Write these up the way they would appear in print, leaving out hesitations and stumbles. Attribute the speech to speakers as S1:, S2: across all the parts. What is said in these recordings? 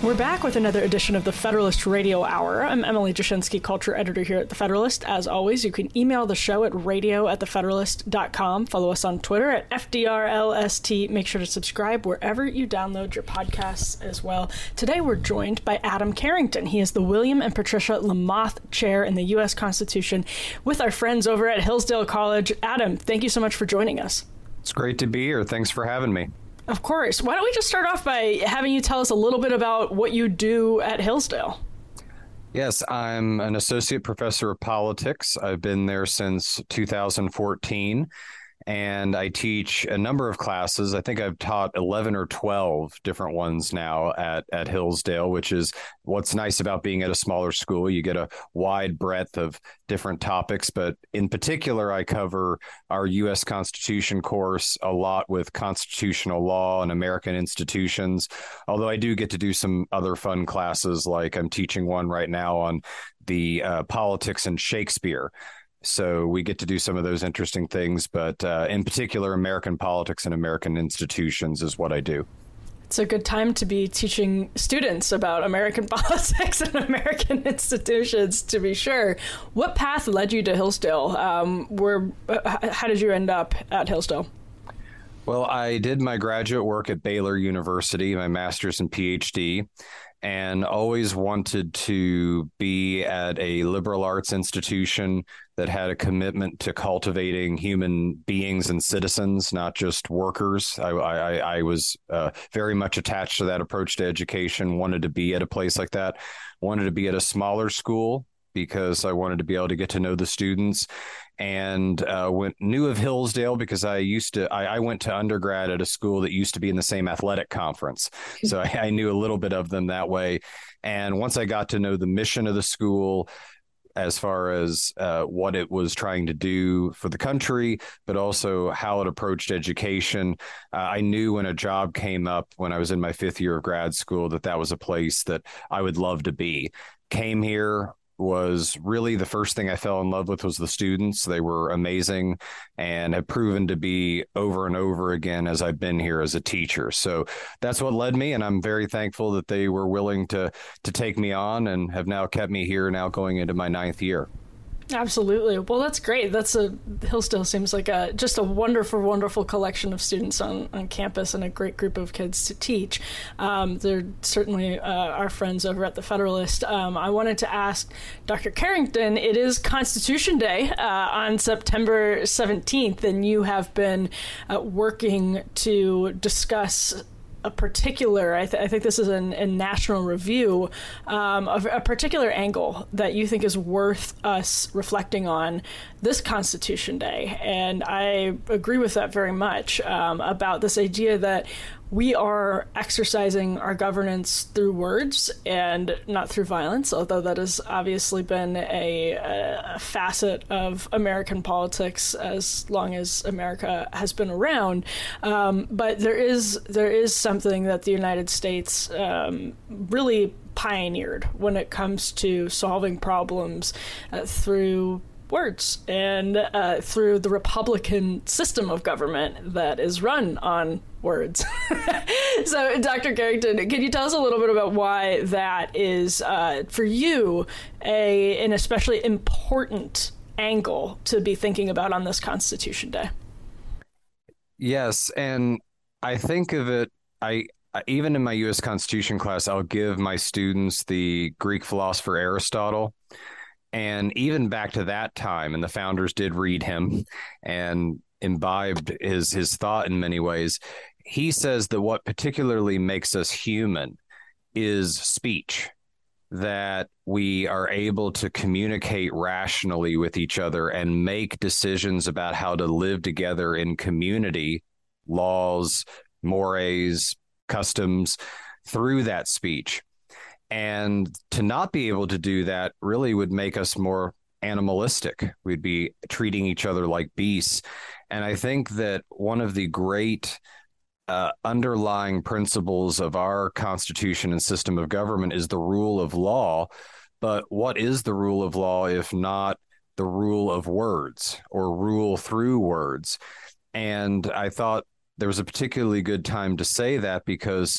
S1: We're back with another edition of the Federalist Radio Hour. I'm Emily Jashinsky, culture editor here at The Federalist. As always, you can email the show at radio@thefederalist.com. Follow us on Twitter at FDRLST. Make sure to subscribe wherever you download your podcasts as well. Today, we're joined by Adam Carrington. He is the William and Patricia Lamothe Chair in the U.S. Constitution with our friends over at Hillsdale College. Adam, thank you so much for joining us.
S2: It's great to be here. Thanks for having me.
S1: Of course. Why don't we just start off by having you tell us a little bit about what you do at Hillsdale?
S2: Yes, I'm an associate professor of politics. I've been there since 2014, and I teach a number of classes. I think I've taught 11 or 12 different ones now at Hillsdale, which is what's nice about being at a smaller school. You get a wide breadth of different topics, but in particular, I cover our U.S. Constitution course a lot with constitutional law and American institutions, although I do get to do some other fun classes, like I'm teaching one right now on the politics and Shakespeare. So we get to do some of those interesting things, but in particular, American politics and American institutions is what I do.
S1: It's a good time to be teaching students about American politics and American institutions, to be sure. What path led you to Hillsdale? How did you end up at Hillsdale?
S2: Well, I did my graduate work at Baylor University, my master's and PhD, and always wanted to be at a liberal arts institution that had a commitment to cultivating human beings and citizens, not just workers. I was very much attached to that approach to education, wanted to be at a place like that, wanted to be at a smaller school because I wanted to be able to get to know the students, and knew of Hillsdale because I went to undergrad at a school that used to be in the same athletic conference. So I knew a little bit of them that way. And once I got to know the mission of the school, as far as what it was trying to do for the country, but also how it approached education, I knew when a job came up when I was in my 5th year of grad school that was a place that I would love to be. Came here, was really the first thing I fell in love with was the students. They were amazing and have proven to be over and over again as I've been here as a teacher. So that's what led me, and I'm very thankful that they were willing to take me on and have now kept me here now going into my 9th year.
S1: Absolutely. Well, that's great. Hillsdale seems like just a wonderful, wonderful collection of students on campus and a great group of kids to teach. They're certainly our friends over at the Federalist. I wanted to ask Dr. Carrington, it is Constitution Day on September 17th, and you have been working to discuss a particular, I think this is in National Review, of a particular angle that you think is worth us reflecting on this Constitution Day. And I agree with that very much about this idea that we are exercising our governance through words and not through violence, although that has obviously been a facet of American politics as long as America has been around. But there is something that the United States really pioneered when it comes to solving problems through words and through the Republican system of government that is run on words. So, Dr. Carrington, can you tell us a little bit about why that is, for you, an especially important angle to be thinking about on this Constitution Day?
S2: Yes, and I think of it, even in my U.S. Constitution class, I'll give my students the Greek philosopher Aristotle. And even back to that time, and the founders did read him and imbibed his thought in many ways. He says that what particularly makes us human is speech, that we are able to communicate rationally with each other and make decisions about how to live together in community, laws, mores, customs, through that speech. And to not be able to do that really would make us more animalistic. We'd be treating each other like beasts. And I think that one of the great underlying principles of our Constitution and system of government is the rule of law. But what is the rule of law if not the rule of words or rule through words? And I thought there was a particularly good time to say that because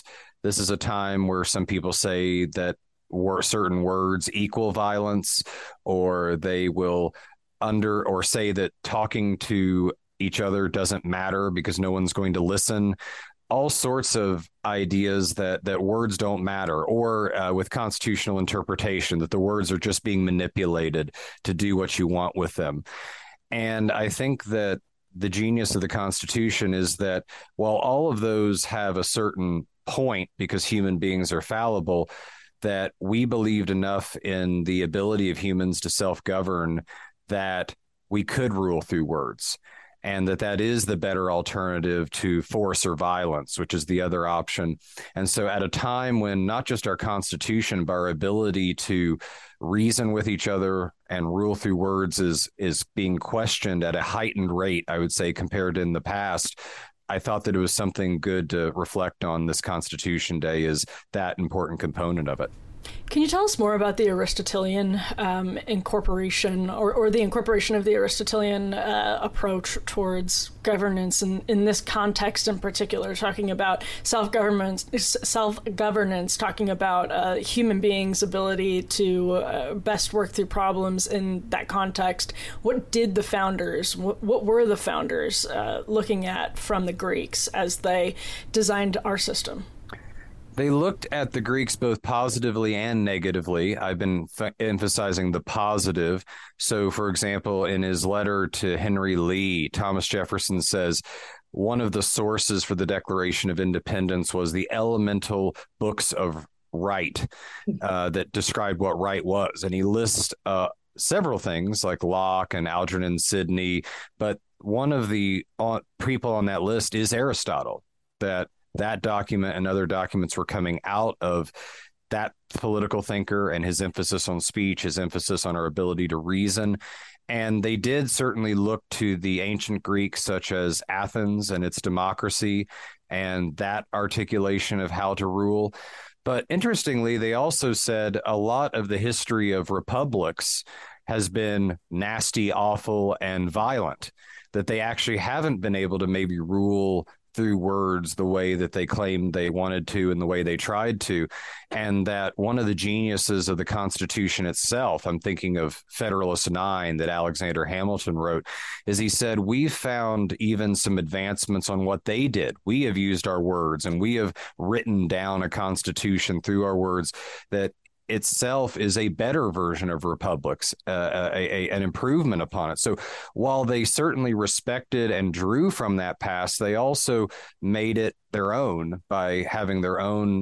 S2: This is a time where some people say that certain words equal violence, or they will or say that talking to each other doesn't matter because no one's going to listen. All sorts of ideas that words don't matter, or with constitutional interpretation, that the words are just being manipulated to do what you want with them. And I think that the genius of the Constitution is that while all of those have a certain point, because human beings are fallible, that we believed enough in the ability of humans to self-govern that we could rule through words, and that is the better alternative to force or violence, which is the other option. And so at a time when not just our Constitution, but our ability to reason with each other and rule through words is being questioned at a heightened rate, I would say, compared to in the past, I thought that it was something good to reflect on this Constitution Day, is that important component of it.
S1: Can you tell us more about the Aristotelian incorporation or the incorporation of the Aristotelian approach towards governance in this context in particular, talking about self-governance, talking about human beings' ability to best work through problems in that context? What did the founders, what were the founders looking at from the Greeks as they designed our system?
S2: They looked at the Greeks both positively and negatively. I've been emphasizing the positive. So, for example, in his letter to Henry Lee, Thomas Jefferson says one of the sources for the Declaration of Independence was the elemental books of right that described what right was. And he lists several things like Locke and Algernon Sidney. But one of the people on that list is Aristotle, that document and other documents were coming out of that political thinker and his emphasis on speech, his emphasis on our ability to reason. And they did certainly look to the ancient Greeks, such as Athens and its democracy and that articulation of how to rule. But interestingly, they also said a lot of the history of republics has been nasty, awful, and violent, that they actually haven't been able to maybe rule through words the way that they claimed they wanted to and the way they tried to. And that one of the geniuses of the Constitution itself, I'm thinking of Federalist 9 that Alexander Hamilton wrote, is he said, we've found even some advancements on what they did. We have used our words and we have written down a constitution through our words that itself is a better version of republics, an improvement upon it. So while they certainly respected and drew from that past, they also made it their own by having their own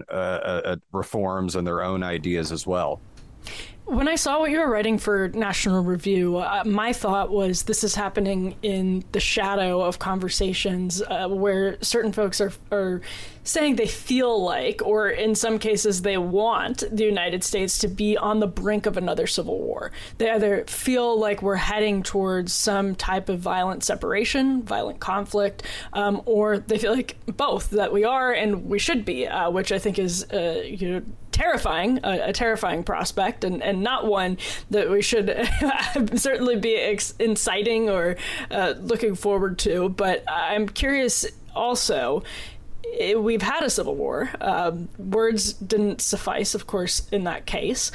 S2: reforms and their own ideas as well.
S1: When I saw what you were writing for National Review, my thought was this is happening in the shadow of conversations where certain folks are saying they feel like, or in some cases they want, the United States to be on the brink of another civil war. They either feel like we're heading towards some type of violent separation, violent conflict, or they feel like both, that we are and we should be, which I think is terrifying, a terrifying prospect, and not one that we should certainly be inciting or looking forward to. But I'm curious also, we've had a civil war. Words didn't suffice, of course, in that case.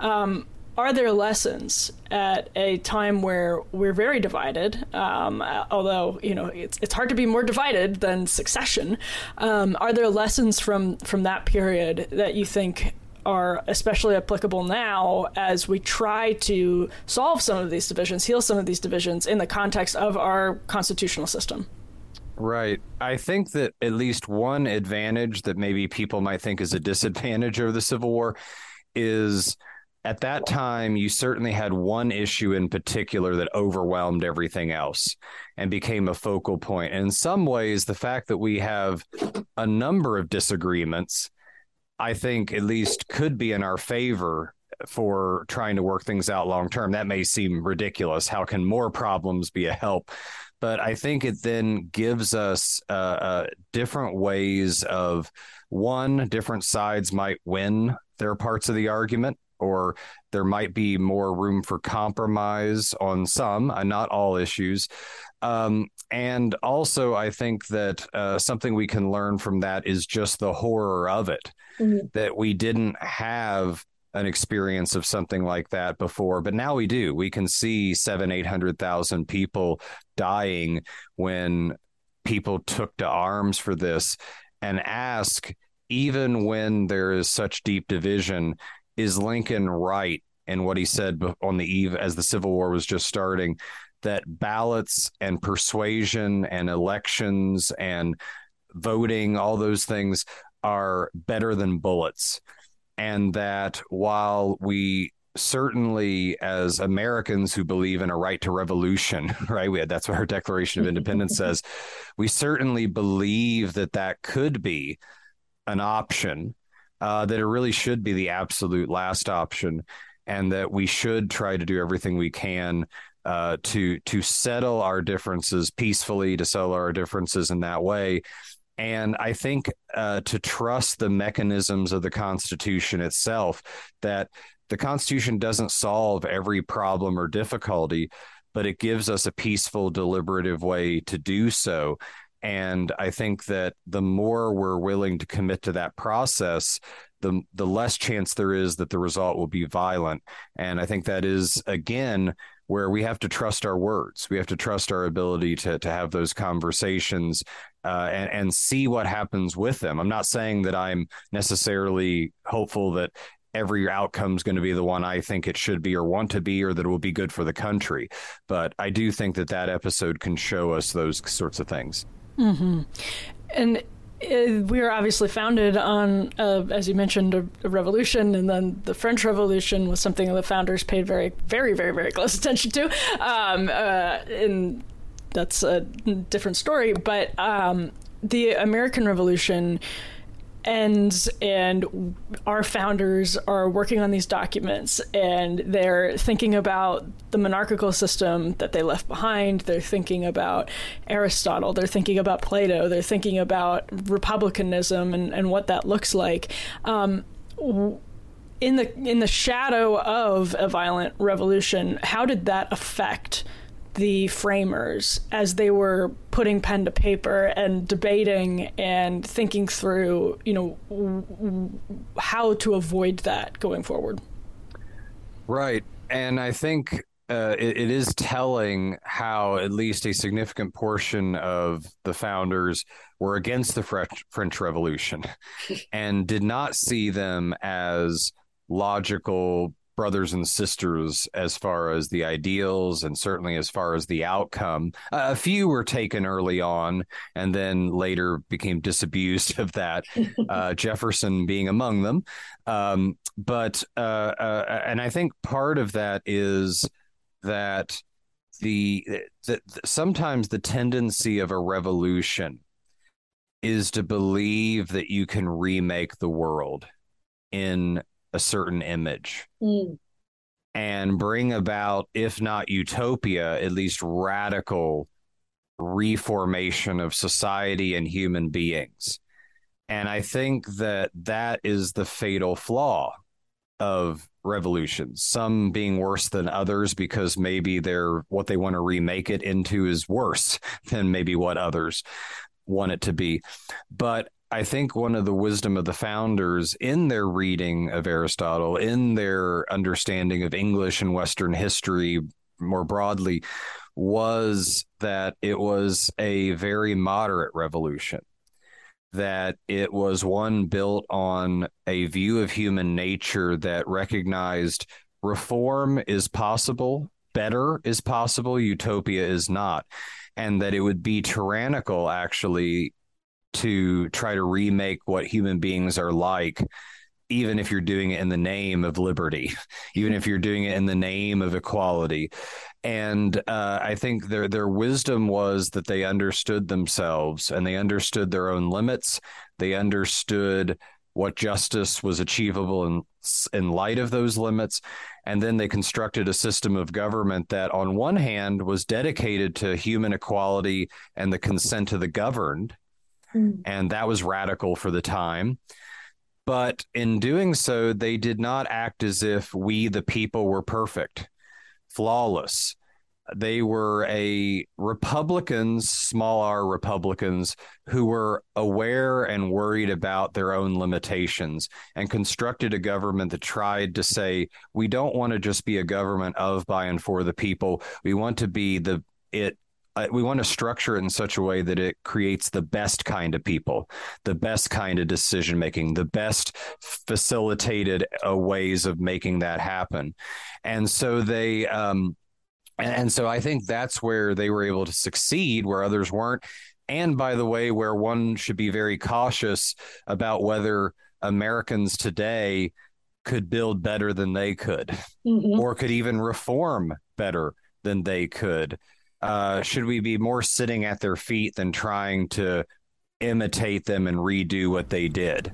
S1: Are there lessons at a time where we're very divided, although, it's hard to be more divided than succession? Are there lessons from that period that you think are especially applicable now as we try to solve some of these divisions, heal some of these divisions in the context of our constitutional system?
S2: Right. I think that at least one advantage that maybe people might think is a disadvantage of the Civil War is at that time, you certainly had one issue in particular that overwhelmed everything else and became a focal point. And in some ways, the fact that we have a number of disagreements, I think at least could be in our favor for trying to work things out long term. That may seem ridiculous. How can more problems be a help? But I think it then gives us different ways of, one, different sides might win their parts of the argument, or there might be more room for compromise on some, not all issues. And also, I think that something we can learn from that is just the horror of it, that we didn't have an experience of something like that before, but now we do. We can see 800,000 people dying when people took to arms for this, and ask, even when there is such deep division, is Lincoln right in what he said on the eve as the Civil War was just starting, that ballots and persuasion and elections and voting, all those things are better than bullets. And that while we certainly, as Americans who believe in a right to revolution, right? That's what our Declaration of Independence says. We certainly believe that that could be an option, that it really should be the absolute last option, and that we should try to do everything we can to settle our differences peacefully, to settle our differences in that way. And I think to trust the mechanisms of the Constitution itself, that the Constitution doesn't solve every problem or difficulty, but it gives us a peaceful, deliberative way to do so. And I think that the more we're willing to commit to that process, the less chance there is that the result will be violent. And I think that is, again, where we have to trust our words. We have to trust our ability to have those conversations and see what happens with them. I'm not saying that I'm necessarily hopeful that every outcome is going to be the one I think it should be or want to be, or that it will be good for the country. But I do think that that episode can show us those sorts of things.
S1: Mm-hmm. And we are obviously founded on, as you mentioned, a revolution, and then the French Revolution was something the founders paid very, very, very, very close attention to. And that's a different story. But the American Revolution ends, and our founders are working on these documents, and they're thinking about the monarchical system that they left behind. They're thinking about Aristotle. They're thinking about Plato. They're thinking about republicanism and what that looks like. In the shadow of a violent revolution, how did that affect the framers as they were putting pen to paper and debating and thinking through, how to avoid that going forward?
S2: Right. And I think it is telling how at least a significant portion of the founders were against the French Revolution and did not see them as logical brothers and sisters as far as the ideals and certainly as far as the outcome. A few were taken early on and then later became disabused of that, Jefferson being among them. But I think part of that is that sometimes the tendency of a revolution is to believe that you can remake the world in a certain image and bring about, if not utopia, at least radical reformation of society and human beings. And I think that that is the fatal flaw of revolutions, some being worse than others because maybe what they want to remake it into is worse than maybe what others want it to be. But I think one of the wisdom of the founders in their reading of Aristotle, in their understanding of English and Western history more broadly, was that it was a very moderate revolution, that it was one built on a view of human nature that recognized reform is possible, better is possible, utopia is not, and that it would be tyrannical, actually, to try to remake what human beings are like, even if you're doing it in the name of liberty, even if you're doing it in the name of equality. And I think their wisdom was that they understood themselves and they understood their own limits. They understood what justice was achievable in light of those limits. And then they constructed a system of government that on one hand was dedicated to human equality and the consent of the governed. And that was radical for the time. But in doing so, they did not act as if we, the people, were perfect, flawless. They were small r Republicans, who were aware and worried about their own limitations and constructed a government that tried to say, we don't want to just be a government of, by, and for the people. We want to be we want to structure it in such a way that it creates the best kind of people, the best kind of decision making, the best facilitated ways of making that happen. And so I think that's where they were able to succeed, where others weren't. And by the way, where one should be very cautious about whether Americans today could build better than they could, or could even reform better than they could. Should we be more sitting at their feet than trying to imitate them and redo what they did?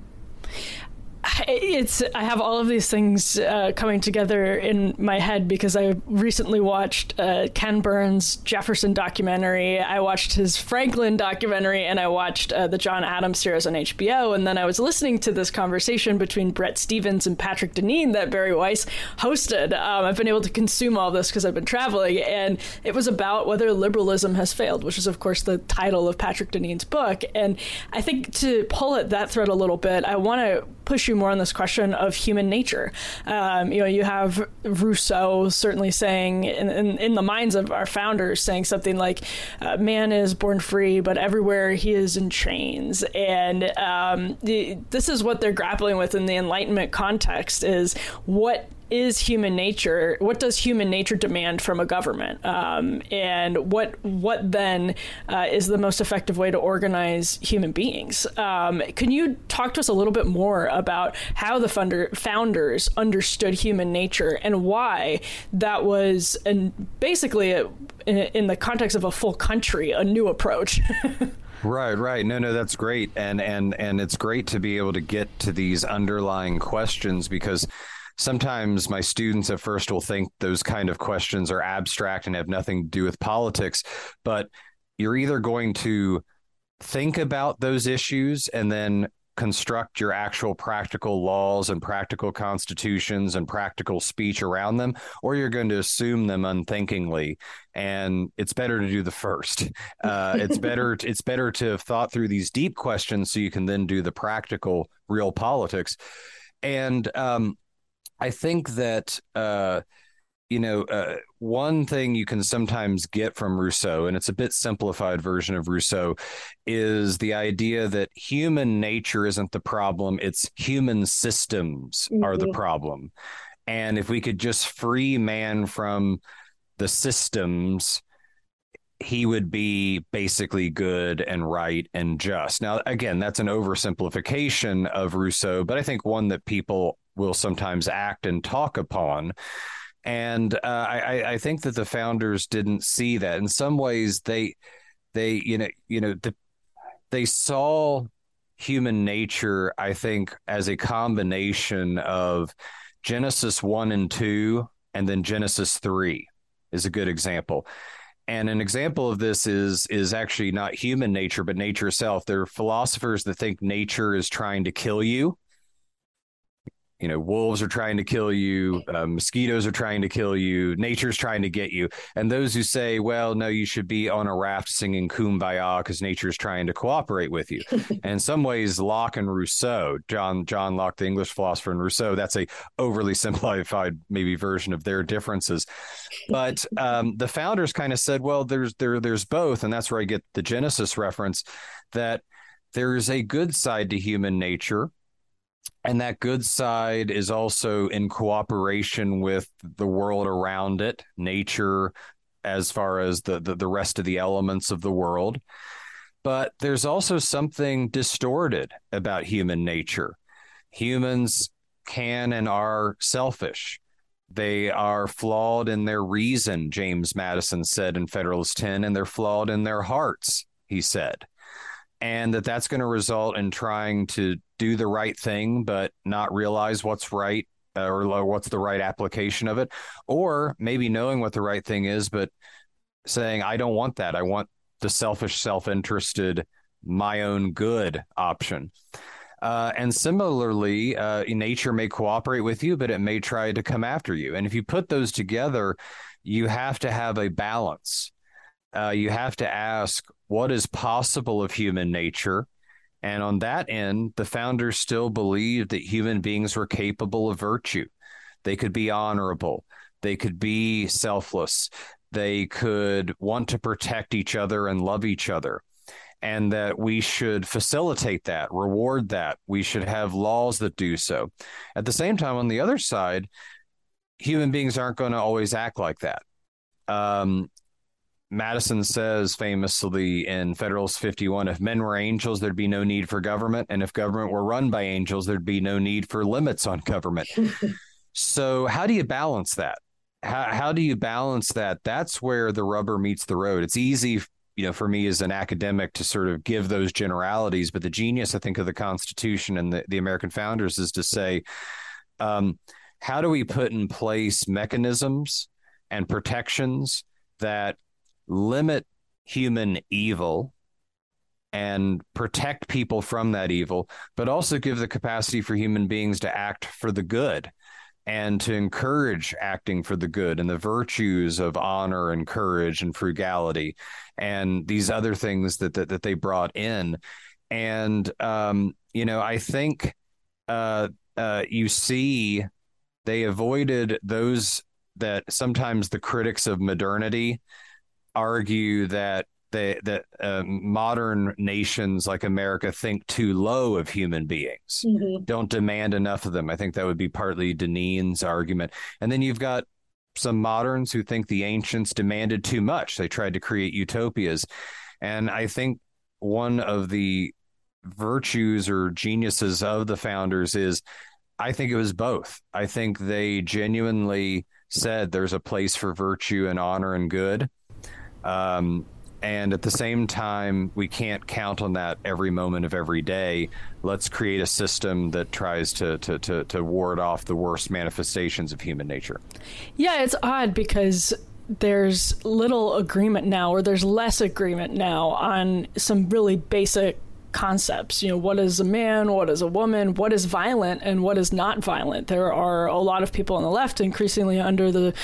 S1: I have all of these things coming together in my head because I recently watched Ken Burns' Jefferson documentary. I watched his Franklin documentary, and I watched the John Adams series on HBO. And then I was listening to this conversation between Bret Stephens and Patrick Deneen that Bari Weiss hosted. I've been able to consume all this because I've been traveling, and it was about whether liberalism has failed, which is, of course, the title of Patrick Deneen's book. And I think to pull at that thread a little bit, I want to push you more on this question of human nature. You have Rousseau certainly saying, in the minds of our founders, saying something like, man is born free, but everywhere he is in chains. And this is what they're grappling with in the Enlightenment context, is what is human nature? What does human nature demand from a government? And what then is the most effective way to organize human beings? Can you talk to us a little bit more about how the founders understood human nature and why that was basically in the context of a full country, a new approach?
S2: Right. No, that's great. And it's great to be able to get to these underlying questions, because sometimes my students at first will think those kind of questions are abstract and have nothing to do with politics, but you're either going to think about those issues and then construct your actual practical laws and practical constitutions and practical speech around them, or you're going to assume them unthinkingly. And it's better to do the first. It's better to have thought through these deep questions so you can then do the practical, real politics. And I think that, one thing you can sometimes get from Rousseau, and it's a bit simplified version of Rousseau, is the idea that human nature isn't the problem, it's human systems are the problem. And if we could just free man from the systems, he would be basically good and right and just. Now, again, that's an oversimplification of Rousseau, but I think one that people will sometimes act and talk upon. And I think that the founders didn't see that. In some ways, they saw human nature, I think, as a combination of Genesis 1 and 2, and then Genesis 3 is a good example. And an example of this is actually not human nature, but nature itself. There are philosophers that think nature is trying to kill you. Wolves are trying to kill you, mosquitoes are trying to kill you, nature's trying to get you. And those who say, well, no, you should be on a raft singing Kumbaya because nature's trying to cooperate with you. And in some ways, Locke and Rousseau, John Locke, the English philosopher, and Rousseau, that's a overly simplified maybe version of their differences. But the founders kind of said, well, there's both. And that's where I get the Genesis reference, that there's a good side to human nature. And that good side is also in cooperation with the world around it, nature, as far as the rest of the elements of the world. But there's also something distorted about human nature. Humans can and are selfish. They are flawed in their reason, James Madison said in Federalist 10, and they're flawed in their hearts, he said. And that's going to result in trying to do the right thing, but not realize what's right or what's the right application of it. Or maybe knowing what the right thing is, but saying, I don't want that. I want the selfish, self-interested, my own good option. And similarly, nature may cooperate with you, but it may try to come after you. And if you put those together, you have to have a balance. You have to ask what is possible of human nature. And on that end, the founders still believed that human beings were capable of virtue. They could be honorable. They could be selfless. They could want to protect each other and love each other. And that we should facilitate that, reward that. We should have laws that do so. At the same time, on the other side, human beings aren't going to always act like that. Madison says famously in Federalist 51, if men were angels, there'd be no need for government. And if government were run by angels, there'd be no need for limits on government. So how do you balance that? How do you balance that? That's where the rubber meets the road. It's easy, for me as an academic to sort of give those generalities, but the genius, I think, of the Constitution and the American founders is to say, how do we put in place mechanisms and protections that limit human evil and protect people from that evil, but also give the capacity for human beings to act for the good and to encourage acting for the good and the virtues of honor and courage and frugality and these other things that they brought in. And, I think you see they avoided those that sometimes the critics of modernity argue that modern nations like America think too low of human beings, don't demand enough of them. I think that would be partly Deneen's argument. And then you've got some moderns who think the ancients demanded too much. They tried to create utopias. And I think one of the virtues or geniuses of the founders is, I think it was both. I think they genuinely said there's a place for virtue and honor and good. And at the same time, we can't count on that every moment of every day. Let's create a system that tries to ward off the worst manifestations of human nature.
S1: Yeah, it's odd because there's little agreement now, or there's less agreement now on some really basic concepts. What is a man? What is a woman? What is violent and what is not violent? There are a lot of people on the left increasingly under the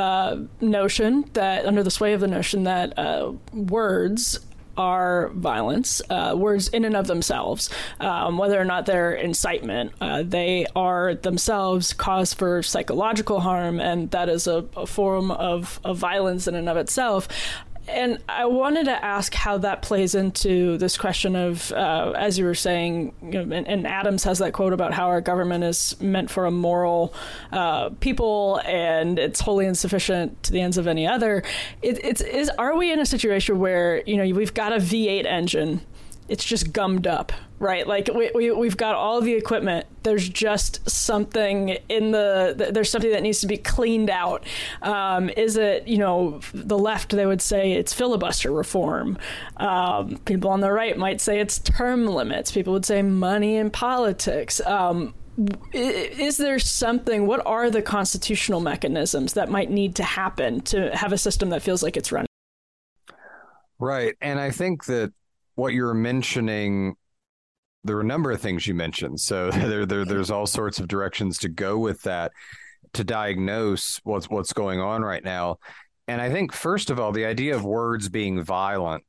S1: sway of the notion that words are violence, words in and of themselves, whether or not they're incitement, they are themselves cause for psychological harm, and that is a form of violence in and of itself. And I wanted to ask how that plays into this question of, as you were saying, and Adams has that quote about how our government is meant for a moral people and it's wholly insufficient to the ends of any other. Are we in a situation where, we've got a V8 engine, it's just gummed up, right? Like we've got all the equipment. There's just something there's something that needs to be cleaned out. Is it, the left, they would say it's filibuster reform. People on the right might say it's term limits. People would say money in politics. Is there something, what are the constitutional mechanisms that might need to happen to have a system that feels like it's running?
S2: Right. And I think that what you're mentioning, there are a number of things you mentioned. So there's all sorts of directions to go with that to diagnose what's going on right now. And I think, first of all, the idea of words being violent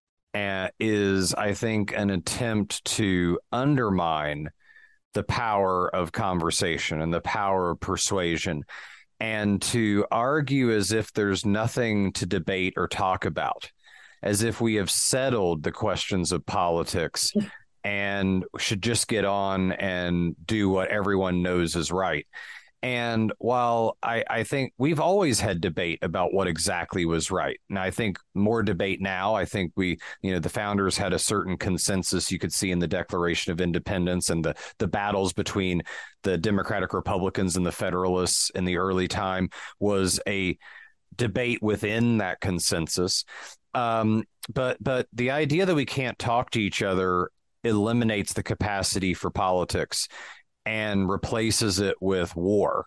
S2: is, I think, an attempt to undermine the power of conversation and the power of persuasion, and to argue as if there's nothing to debate or talk about, as if we have settled the questions of politics and should just get on and do what everyone knows is right. And while I think we've always had debate about what exactly was right, and I think more debate now, I think the founders had a certain consensus you could see in the Declaration of Independence and the battles between the Democratic Republicans and the Federalists in the early time was a debate within that consensus. But the idea that we can't talk to each other eliminates the capacity for politics and replaces it with war,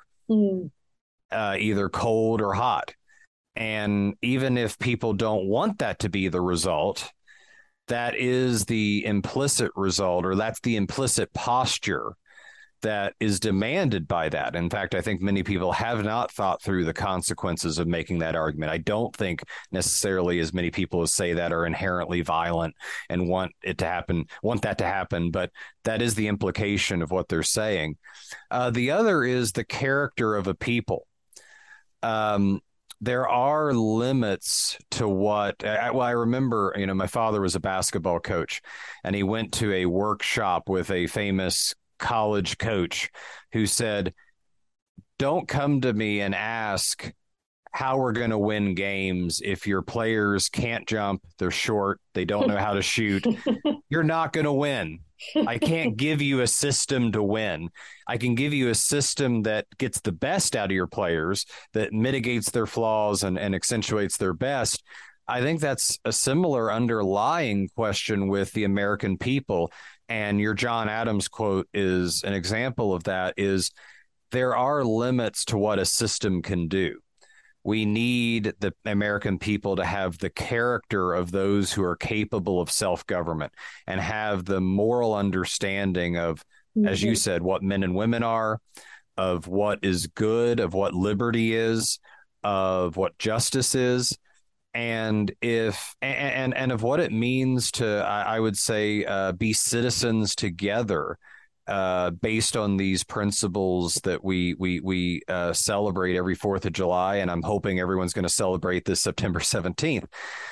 S2: either cold or hot. And even if people don't want that to be the result, that is the implicit result, or that's the implicit posture that is demanded by that. In fact, I think many people have not thought through the consequences of making that argument. I don't think necessarily as many people as say that are inherently violent and want that to happen, but that is the implication of what they're saying. The other is the character of a people. There are limits to what, I remember, my father was a basketball coach, and he went to a workshop with a famous college coach who said, don't come to me and ask how we're going to win games if your players can't jump, they're short, they don't know how to shoot. You're not going to win. I can't give you a system to win. I can give you a system that gets the best out of your players, that mitigates their flaws and accentuates their best. I think that's a similar underlying question with the American people. And your John Adams quote is an example of that, is there are limits to what a system can do. We need the American people to have the character of those who are capable of self-government and have the moral understanding of, as you said, what men and women are, of what is good, of what liberty is, of what justice is, and of what it means to, I would say, be citizens together. Based on these principles that we celebrate every 4th of July, and I'm hoping everyone's going to celebrate this September 17th.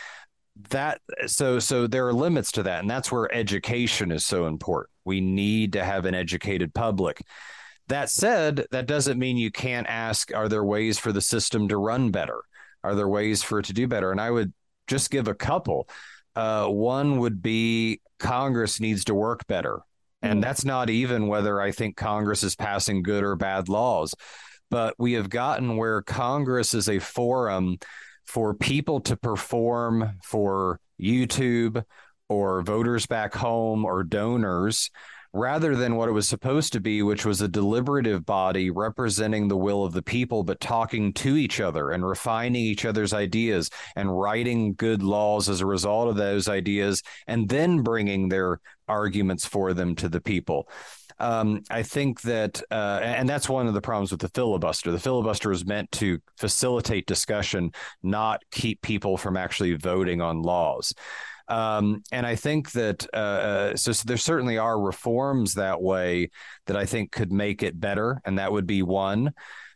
S2: So there are limits to that, and that's where education is so important. We need to have an educated public. That said, that doesn't mean you can't ask, are there ways for the system to run better? Are there ways for it to do better? And I would just give a couple. One would be Congress needs to work better. And that's not even whether I think Congress is passing good or bad laws, but we have gotten where Congress is a forum for people to perform for YouTube or voters back home or donors, rather than what it was supposed to be, which was a deliberative body representing the will of the people, but talking to each other and refining each other's ideas and writing good laws as a result of those ideas, and then bringing their arguments for them to the people. I think that, and that's one of the problems with the filibuster. The filibuster is meant to facilitate discussion, not keep people from actually voting on laws. And I think that so there certainly are reforms that way that I think could make it better, and that would be one.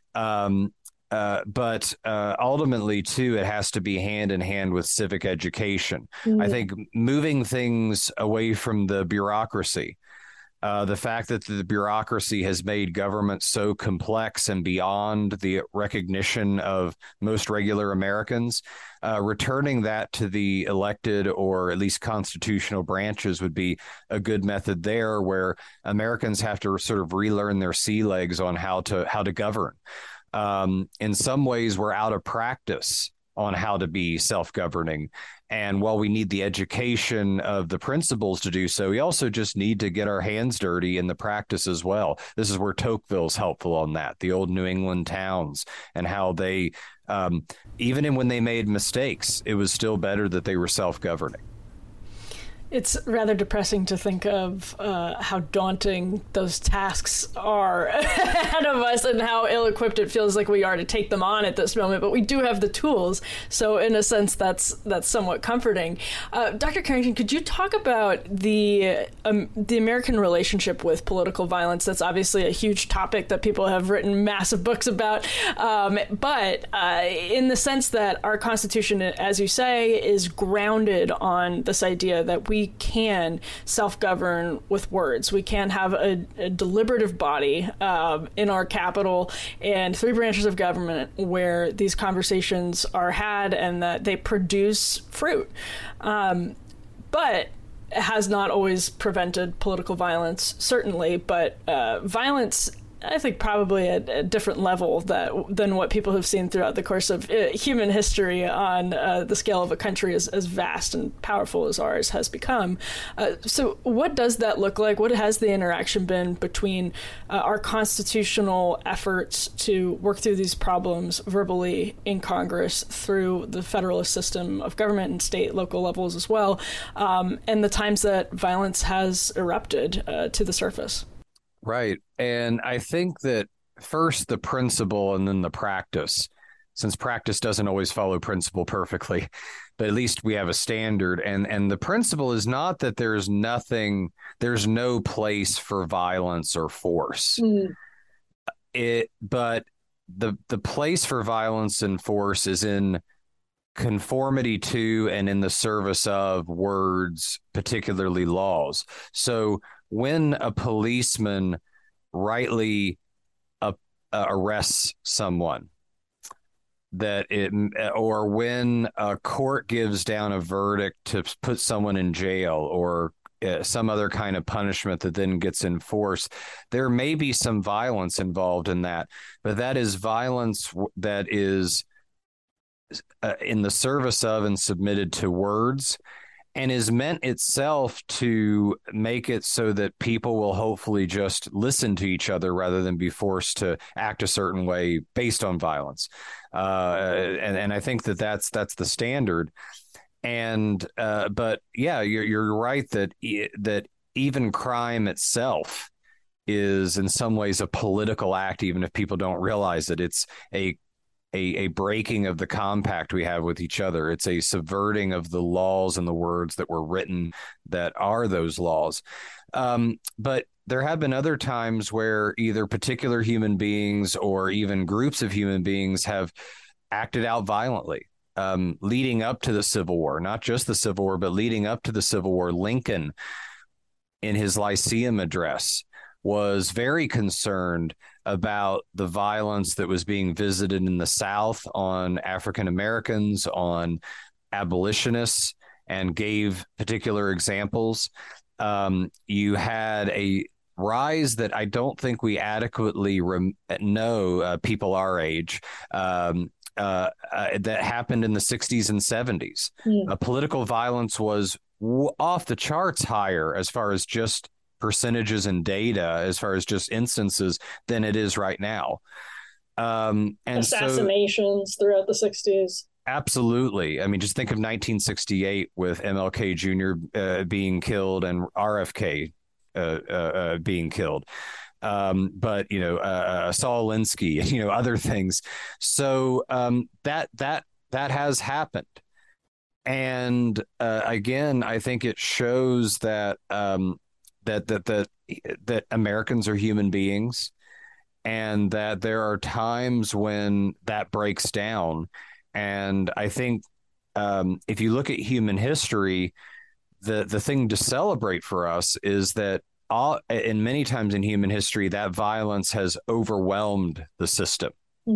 S2: But ultimately, too, it has to be hand in hand with civic education. I think moving things away from the bureaucracy. The fact that the bureaucracy has made government so complex and beyond the recognition of most regular Americans, returning that to the elected or at least constitutional branches would be a good method there, where Americans have to sort of relearn their sea legs on how to govern. In some ways, we're out of practice on how to be self-governing. And while we need the education of the principles to do so, we also just need to get our hands dirty in the practice as well. This is where Tocqueville's helpful on that, the old New England towns, and how they, even when they made mistakes, it was still better that they were self-governing.
S1: It's rather depressing to think of how daunting those tasks are ahead of us and how ill-equipped it feels like we are to take them on at this moment. But we do have the tools. So in a sense, that's somewhat comforting. Dr. Carrington, could you talk about the American relationship with political violence? That's obviously a huge topic that people have written massive books about. But in the sense that our Constitution, as you say, is grounded on this idea that we can self-govern with words. We can have a deliberative body in our capital and 3 branches of government where these conversations are had and that they produce fruit. But it has not always prevented political violence, certainly, but violence, I think, probably at a different level than what people have seen throughout the course of human history on the scale of a country as vast and powerful as ours has become. So what does that look like? What has the interaction been between our constitutional efforts to work through these problems verbally in Congress, through the federalist system of government and state, local levels as well, and the times that violence has erupted to the surface?
S2: Right. And I think that first the principle and then the practice, since practice doesn't always follow principle perfectly, but at least we have a standard. And the principle is not that there's no place for violence or force. But the place for violence and force is in conformity to and in the service of words, particularly laws. So when a policeman rightly arrests someone, or when a court gives down a verdict to put someone in jail, or some other kind of punishment that then gets enforced, there may be some violence involved in that, but that is violence that is in the service of and submitted to words, and is meant itself to make it so that people will hopefully just listen to each other rather than be forced to act a certain way based on violence. And I think that's the standard. And but yeah, you're right that even crime itself is in some ways a political act, even if people don't realize it. It's a breaking of the compact we have with each other. It's a subverting of the laws and the words that were written that are those laws. But there have been other times where either particular human beings or even groups of human beings have acted out violently, leading up to the Civil War, not just the Civil War, but leading up to the Civil War. Lincoln, in his Lyceum address, was very concerned about the violence that was being visited in the South on African Americans, on abolitionists, and gave particular examples. You had a rise that I don't think we adequately know, people our age, that happened in the 60s and 70s. Political violence was off the charts higher as far as just percentages and data, as far as just instances, than it is right now. And
S3: assassinations throughout the 60s.
S2: Absolutely. I mean, just think of 1968 with MLK Jr. Being killed and RFK being killed. But Saul Alinsky, other things. So that has happened. And again, I think it shows that that Americans are human beings, and that there are times when that breaks down. And I think if you look at human history, the thing to celebrate for us is that in many times in human history, that violence has overwhelmed the system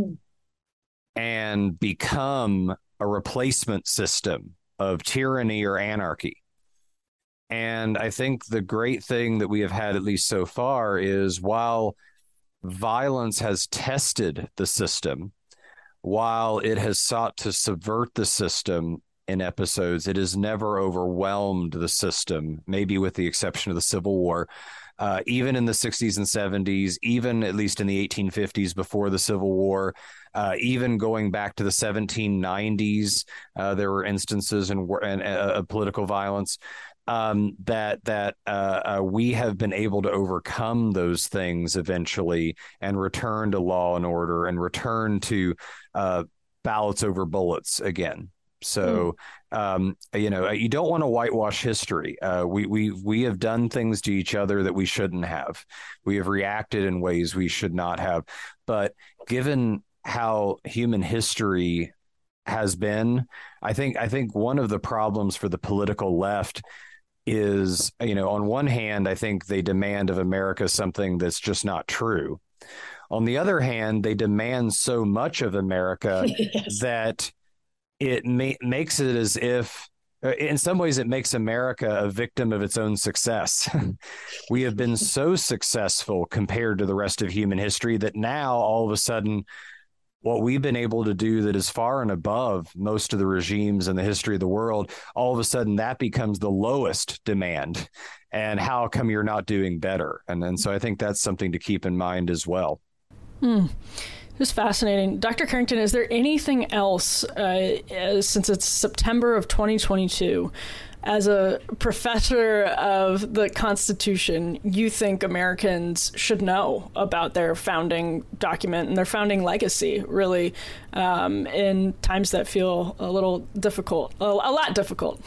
S2: and become a replacement system of tyranny or anarchy. And I think the great thing that we have had, at least so far, is while violence has tested the system, while it has sought to subvert the system in episodes, it has never overwhelmed the system, maybe with the exception of the Civil War. Even in the 60s and 70s, even at least in the 1850s before the Civil War, even going back to the 1790s, there were instances of political violence. That we have been able to overcome those things eventually and return to law and order and return to ballots over bullets again. So, you don't want to whitewash history. We have done things to each other that we shouldn't have. We have reacted in ways we should not have. But given how human history has been, I think one of the problems for the political left is, on one hand, I think they demand of America something that's just not true. On the other hand, they demand so much of America yes. that it makes it as if, in some ways, it makes America a victim of its own success. We have been so successful compared to the rest of human history that now, all of a sudden, what we've been able to do that is far and above most of the regimes in the history of the world, all of a sudden that becomes the lowest demand. And how come you're not doing better? And so I think that's something to keep in mind as well.
S1: It was fascinating. Dr. Carrington, is there anything else, since it's September of 2022, as a professor of the Constitution, you think Americans should know about their founding document and their founding legacy, really, in times that feel a little difficult, a lot difficult?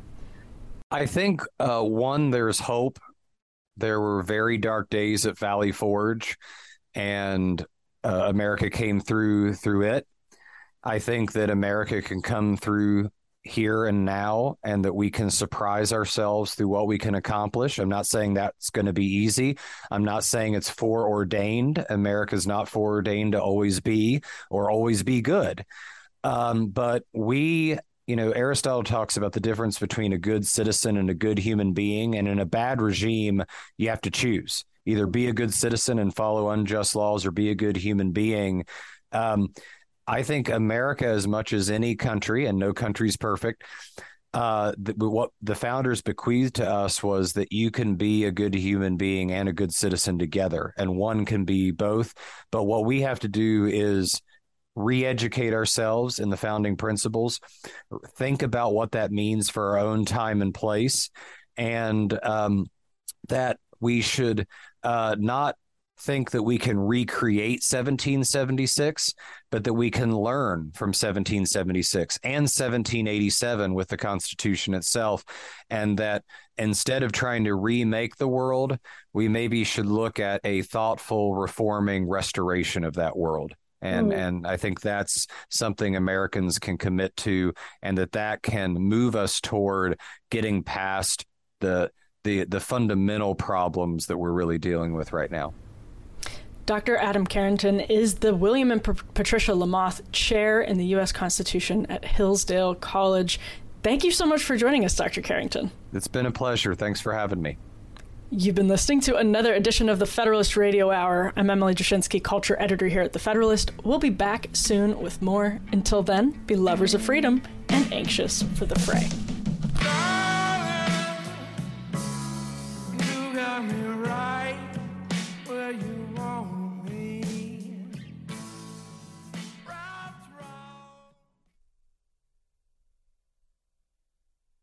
S2: I think, one, there's hope. There were very dark days at Valley Forge, and America came through it. I think that America can come through here and now, and that we can surprise ourselves through what we can accomplish. I'm not saying that's going to be easy. I'm not saying it's foreordained. America's not foreordained to always be or always be good. But we, Aristotle talks about the difference between a good citizen and a good human being. And in a bad regime, you have to choose. Either be a good citizen and follow unjust laws or be a good human being. I think America, as much as any country, and no country's perfect, what the founders bequeathed to us was that you can be a good human being and a good citizen together, and one can be both. But what we have to do is re-educate ourselves in the founding principles, think about what that means for our own time and place, and that we should not think that we can recreate 1776, but that we can learn from 1776 and 1787 with the Constitution itself, and that instead of trying to remake the world, we maybe should look at a thoughtful, reforming restoration of that world. And I think that's something Americans can commit to, and that can move us toward getting past the fundamental problems that we're really dealing with right now.
S1: Dr. Adam Carrington is the William and Patricia Lamothe Chair in the U.S. Constitution at Hillsdale College. Thank you so much for joining us, Dr. Carrington.
S2: It's been a pleasure. Thanks for having me.
S1: You've been listening to another edition of the Federalist Radio Hour. I'm Emily Jashinsky, culture editor here at The Federalist. We'll be back soon with more. Until then, be lovers of freedom and anxious for the fray.
S4: Darling, you got me right where you